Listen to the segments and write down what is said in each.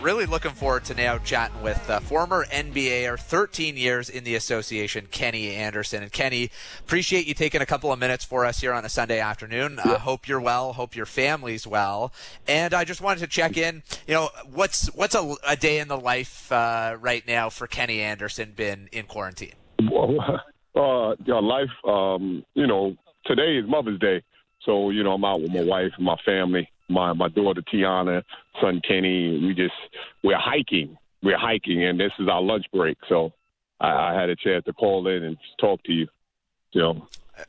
Really looking forward to now chatting with former NBAer, 13 years in the association, Kenny Anderson. And Kenny, appreciate you taking a couple of minutes for us here on a Sunday afternoon. Hope you're well. Hope your family's well. And I just wanted to check in. What's a day in the life right now for Kenny Anderson been in quarantine? Life. Today is Mother's Day, so I'm out with my wife and my family. My daughter Tiana, son Kenny, we're hiking, and this is our lunch break. So I had a chance to call in and talk to you.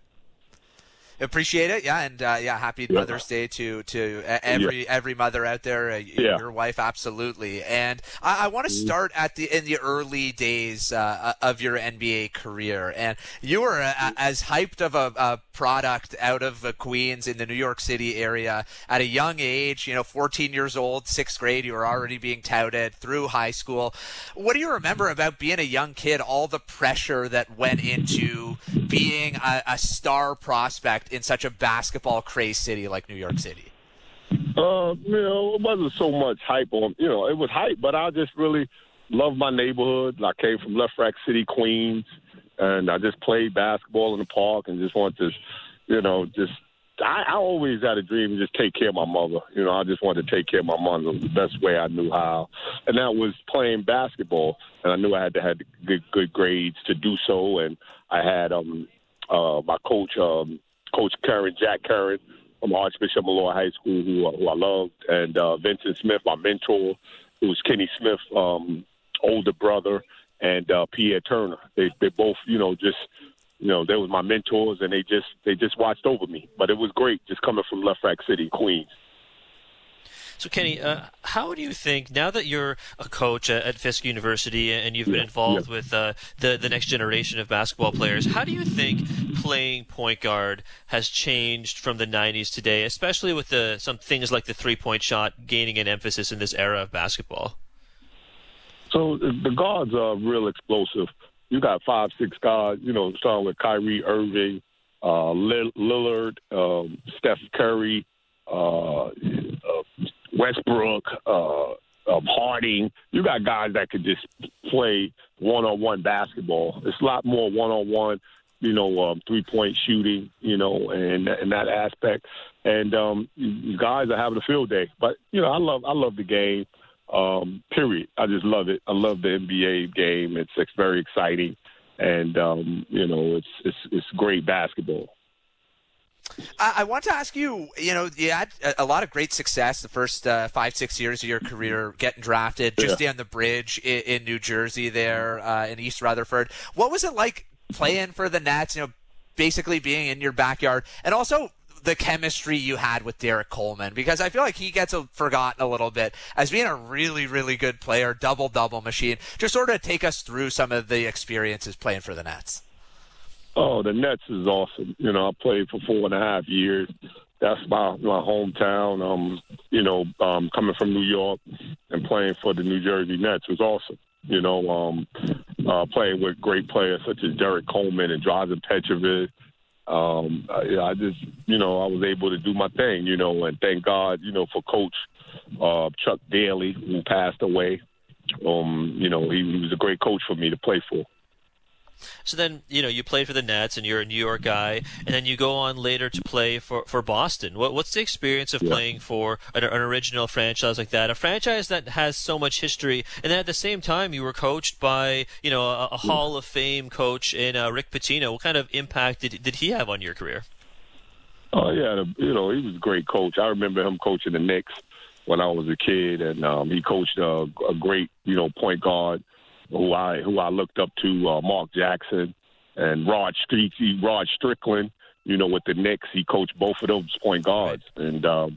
Appreciate it, and happy Mother's Day to every mother out there. Your wife, absolutely. And I want to start in the early days of your NBA career, and you were as hyped of a product out of Queens in the New York City area at a young age. 14 years old, 6th grade, you were already being touted through high school. What do you remember about being a young kid? All the pressure that went into being a star prospect in such a basketball-crazed city like New York City? It wasn't so much hype on, it was hype, but I just really loved my neighborhood. I came from Lefrak City, Queens, and I just played basketball in the park and just wanted to, I always had a dream to just take care of my mother. I just wanted to take care of my mother the best way I knew how. And that was playing basketball. And I knew I had to have good grades to do so. And I had my coach, Coach Curran, Jack Curran, from Archbishop Malloy High School, who I loved, and Vincent Smith, my mentor, who was Kenny Smith's older brother, and Pierre Turner. They both, they was my mentors, and they just watched over me. But it was great just coming from Lefrak City, Queens. So, Kenny, how do you think, now that you're a coach at Fisk University and you've been involved with the next generation of basketball players, how do you think playing point guard has changed from the 90s today, especially with some things like the three-point shot gaining an emphasis in this era of basketball? So the guards are real explosive. You got 5'6" guards, starting with Kyrie Irving, Lillard, Steph Curry, Westbrook, Harding. You got guys that could just play one-on-one basketball. It's a lot more one-on-one, three-point shooting, and that aspect. And guys are having a field day. But I love the game. Period. I just love it. I love the NBA game. It's very exciting, and it's great basketball. I want to ask you, you had a lot of great success the first 5-6 years of your career getting drafted just down the bridge in New Jersey there in East Rutherford. What was it like playing for the Nets, basically being in your backyard, and also the chemistry you had with Derek Coleman? Because I feel like he gets forgotten a little bit as being a really, really good player, double-double machine. Just sort of take us through some of the experiences playing for the Nets. Oh, the Nets is awesome. I played for 4.5 years. That's my hometown. Coming from New York and playing for the New Jersey Nets was awesome. Playing with great players such as Derek Coleman and Drazen Petrovic. I was able to do my thing, and thank God, for Coach Chuck Daly, who passed away. He was a great coach for me to play for. So then, you played for the Nets and you're a New York guy, and then you go on later to play for Boston. What's the experience of playing for an original franchise like that, a franchise that has so much history, and then at the same time you were coached by, a Hall of Fame coach in Rick Pitino? What kind of impact did he have on your career? Oh, yeah, he was a great coach. I remember him coaching the Knicks when I was a kid, and he coached a great, point guard who I looked up to, Mark Jackson and Rod Strickland. With the Knicks, he coached both of those point guards, and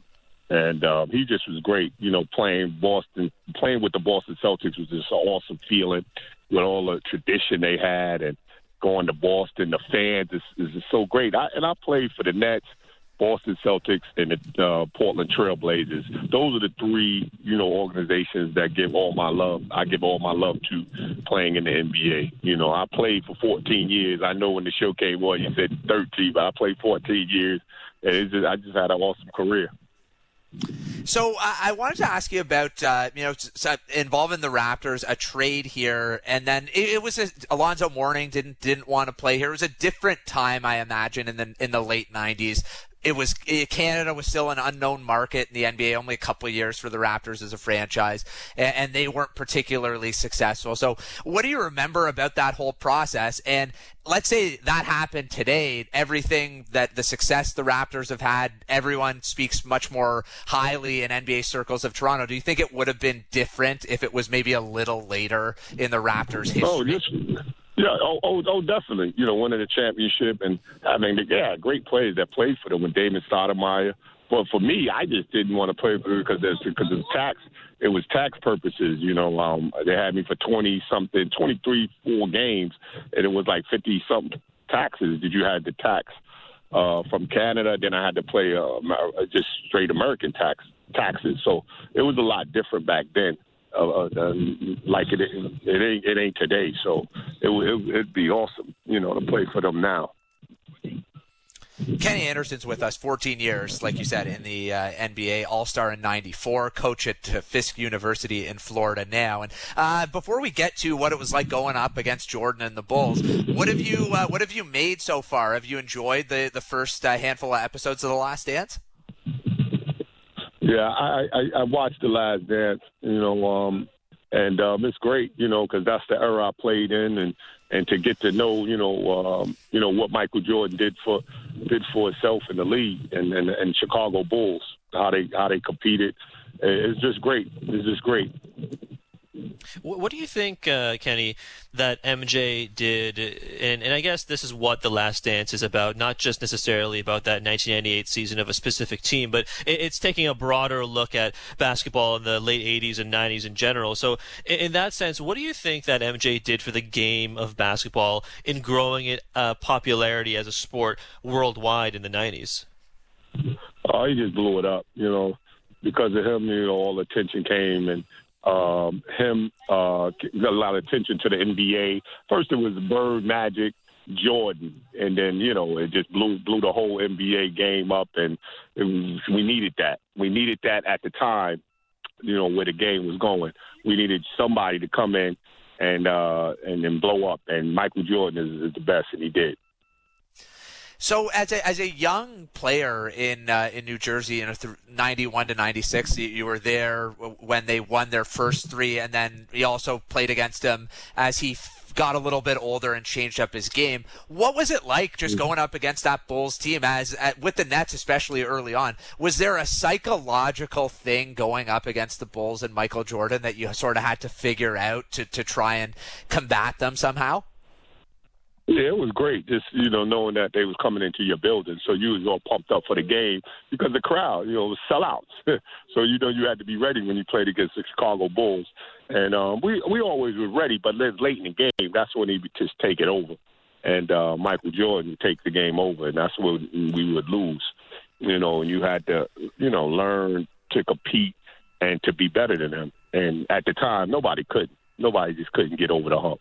he just was great. Playing with the Boston Celtics was just an awesome feeling with all the tradition they had, and going to Boston, the fans is so great. I played for the Nets, Boston Celtics, and the Portland Trail Blazers. Those are the three, organizations that give all my love. I give all my love to playing in the NBA. I played for 14 years. I know when the show came on, you said 13, but I played 14 years, and I just had an awesome career. So I wanted to ask you about involving the Raptors, a trade here, and then it was Alonzo Mourning didn't want to play here. It was a different time, I imagine, in the late '90s. Canada was still an unknown market in the NBA, only a couple of years for the Raptors as a franchise, and they weren't particularly successful. So what do you remember about that whole process? And let's say that happened today, everything that the success the Raptors have had, everyone speaks much more highly in NBA circles of Toronto. Do you think it would have been different if it was maybe a little later in the Raptors' history? Yeah, definitely. Winning the championship and having great players that played for them with Damon Stoudemire. But for me, I just didn't want to play for them because of tax. It was tax purposes. They had me for 23, 4 games, and it was like 50-something taxes that you had to tax from Canada. Then I had to play just straight American taxes. So it was a lot different back then. Like it ain't today, so it'd be awesome, to play for them now. Kenny Anderson's with us, 14 years, like you said, in the NBA, All-Star in '94, coach at Fisk University in Florida now. And before we get to what it was like going up against Jordan and the Bulls, what have you made so far? Have you enjoyed the first handful of episodes of The Last Dance? Yeah, I watched The Last Dance, and it's great, because that's the era I played in, and to get to know, what Michael Jordan did for himself in the league and Chicago Bulls, how they competed. It's just great. It's just great. What do you think, Kenny, that MJ did, and I guess this is what The Last Dance is about, not just necessarily about that 1998 season of a specific team, but it's taking a broader look at basketball in the late 80s and 90s in general. So in that sense, what do you think that MJ did for the game of basketball in growing it popularity as a sport worldwide in the 90s? Oh, he just blew it up, because of him, all the attention came, and him got a lot of attention to the NBA. First it was Bird, Magic, Jordan, and then it just blew the whole NBA game up, and we needed that. We needed that at the time, where the game was going. We needed somebody to come in and then blow up, and Michael Jordan is the best, and he did. So as a young player in New Jersey in 91 to 96, you were there when they won their first 3, and then you also played against him as he got a little bit older and changed up his game. What was it like just going up against that Bulls team with the Nets, especially early on? Was there a psychological thing going up against the Bulls and Michael Jordan that you sort of had to figure out to try and combat them somehow? Yeah, it was great, just, knowing that they was coming into your building. So you was all pumped up for the game because the crowd, was sellouts. So, you had to be ready when you played against the Chicago Bulls. And we always were ready, but late in the game, that's when he would just take it over. And Michael Jordan would take the game over, and that's when we would lose. And you had to, learn to compete and to be better than him. And at the time, nobody could. Nobody just couldn't get over the hump.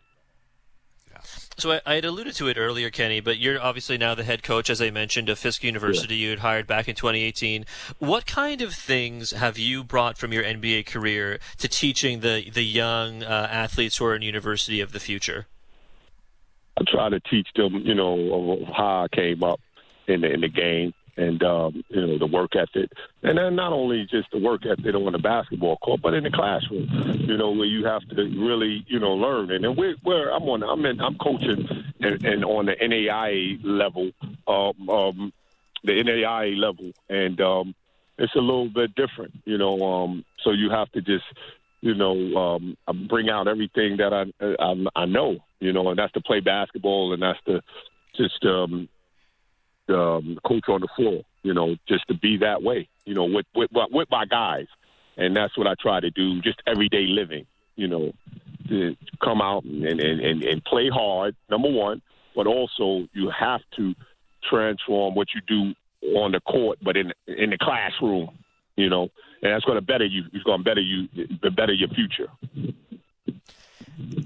So I had alluded to it earlier, Kenny, but you're obviously now the head coach, as I mentioned, of Fisk University. You had hired back in 2018. What kind of things have you brought from your NBA career to teaching the young athletes who are in university of the future? I try to teach them, of how I came up in the game. And, the work ethic. And then not only just the work ethic on the basketball court, but in the classroom, where you have to really, learn. And then I'm coaching and on the NAIA level, and it's a little bit different, so you have to just, bring out everything that I know, and that's to play basketball, and that's to just coach on the floor, just to be that way, with my guys. And that's what I try to do, just everyday living, to come out and play hard, number one, but also you have to transform what you do on the court, but in the classroom, and that's going to better you. It's going to better your future.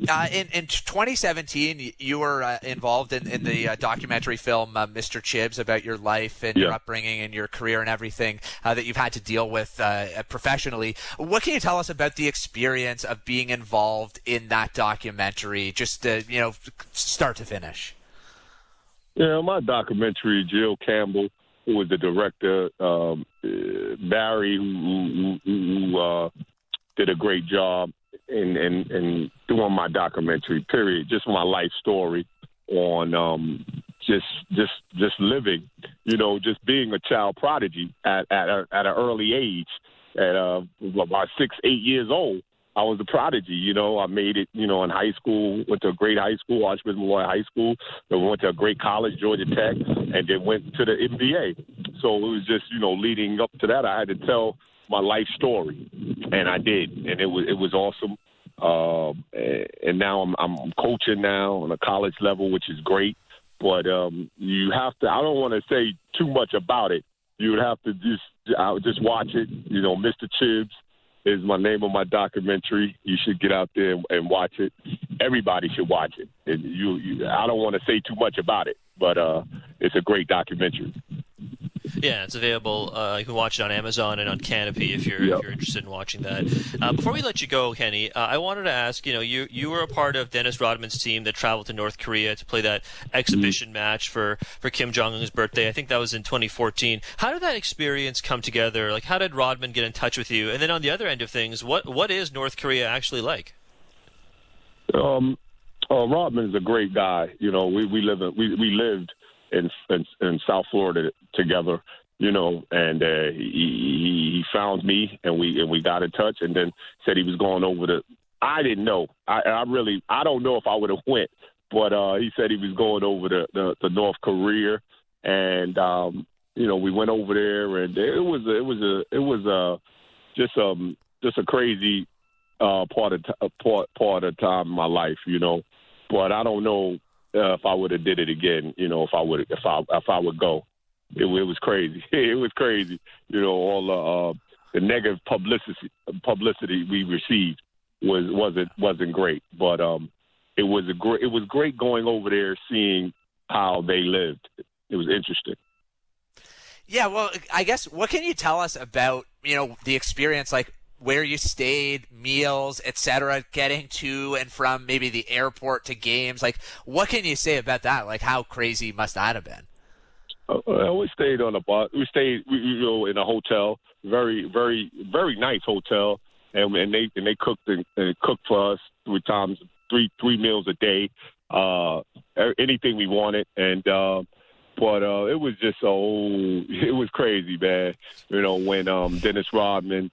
In 2017, you were involved in the documentary film Mr. Chibbs about your life and your upbringing and your career and everything that you've had to deal with professionally. What can you tell us about the experience of being involved in that documentary, just start to finish? Yeah, my documentary, Jill Campbell, who was the director, Barry, who did a great job in doing my documentary, period. Just my life story on just living, just being a child prodigy at an early age. At about 6, 8 years old, I was a prodigy. I made it, in high school, went to a great high school, Archbishop Malloy High School. Then went to a great college, Georgia Tech, and then went to the NBA. So it was just, leading up to that, I had to tell my life story, and I did, and it was awesome. And now I'm coaching now on a college level, which is great. But you have to. I don't want to say too much about it. You would have to just watch it. Mr. Chibbs is my name on my documentary. You should get out there and watch it. Everybody should watch it. And I don't want to say too much about it, but it's a great documentary. Yeah, it's available. You can watch it on Amazon and on Canopy if you're interested in watching that. Before we let you go, Kenny, I wanted to ask, you were a part of Dennis Rodman's team that traveled to North Korea to play that exhibition match for Kim Jong-un's birthday. I think that was in 2014. How did that experience come together? Like, how did Rodman get in touch with you? And then on the other end of things, what is North Korea actually like? Rodman is a great guy. We lived in South Florida together, and he found me, and we got in touch, and then said he was going over to. I didn't know. I don't know if I would have went, but he said he was going over to North Korea, and we went over there, and it was just a crazy part of time in my life, but I don't know. If I would have did it again, if I would go, it was crazy. It was crazy. All the negative publicity we received wasn't great, but it was great going over there, seeing how they lived. It was interesting. Yeah, well, I guess what can you tell us about the experience, like where you stayed, meals, etc., getting to and from maybe the airport to games? Like, what can you say about that? Like, how crazy must that have been? We stayed on a bus. We stayed, in a hotel, very, very, very nice hotel, and they cooked for us three meals a day, anything we wanted, and but it was just it was crazy, man. When Dennis Rodman.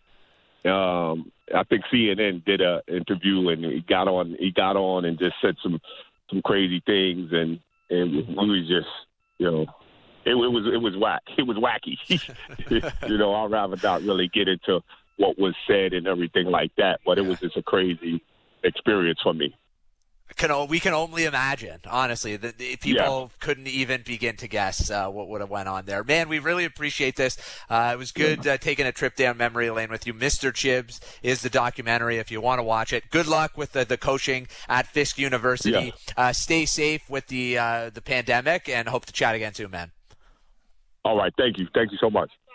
I think CNN did an interview, and he got on and just said some crazy things, and we was just, it was whack. It was wacky. I'd rather not really get into what was said and everything like that, but it was just a crazy experience for me. We can only imagine, honestly. People couldn't even begin to guess what would have went on there. Man, we really appreciate this. It was good taking a trip down memory lane with you. Mr. Chibbs is the documentary if you want to watch it. Good luck with the coaching at Fisk University. Yeah. Stay safe with the pandemic, and hope to chat again soon, man. All right. Thank you. Thank you so much.